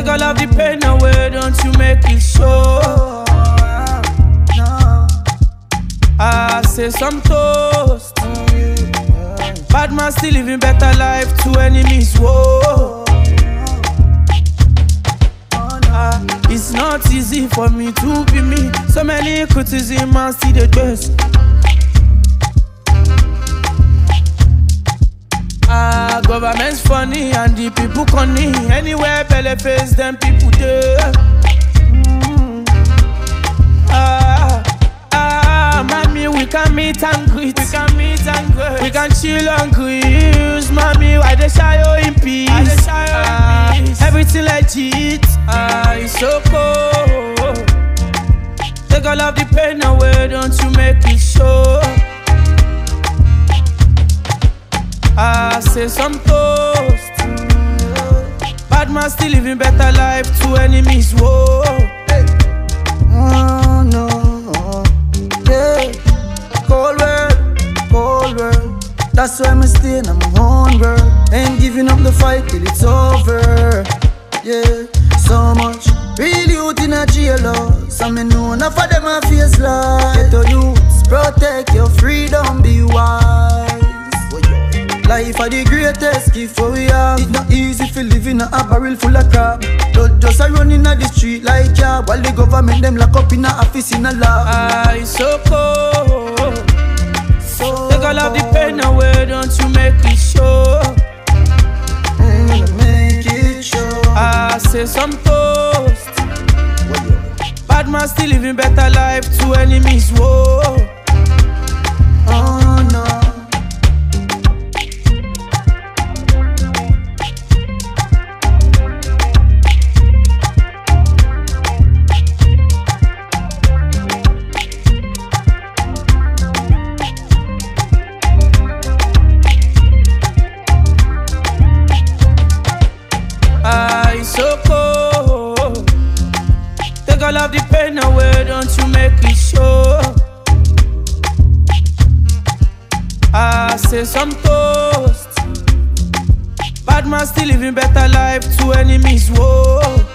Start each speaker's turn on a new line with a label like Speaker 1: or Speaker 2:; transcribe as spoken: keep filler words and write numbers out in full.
Speaker 1: Take all of the pain away, don't you make it show. I say some toast. Bad man still living better life to enemies, whoa. Uh, it's not easy for me to be me. So many criticism and see the dress. Ah, uh, government's funny and the people conny. Anywhere belly face them people there. Mm. Ah, ah, mommy, we can meet and greet. We can meet and greet. We can chill and cruise. Mommy, why they shy in peace? Why they shy ah, in peace? Everything legit. Ah, it's so cold. Take all of the pain away, don't you make it show. I say some toast. Bad man still living better life to enemies, whoa. Hey.
Speaker 2: Oh no, yeah. Cold world, cold world. That's why I'm staying on my own world. Ain't giving up the fight till it's over. Yeah, so much real youth in a jail. Some me know enough of them a face like. Get your youths, protect your freedom, be wise. Life are the greatest gift for we have. It's not easy for living in a barrel full of crap. Don't just a run in the street like ya. While the government them lock up in a office in a lab.
Speaker 1: Ah, it's so cold. So take all of the pain away, don't you make it show.
Speaker 2: Mm, make it show.
Speaker 1: I say some toast. Bad man still living better life to enemies, whoa.
Speaker 2: Oh no.
Speaker 1: Ah, it's so cold. Take all of the pain away, don't you make it show. I say some toast. Bad man still living better life to enemies, whoa.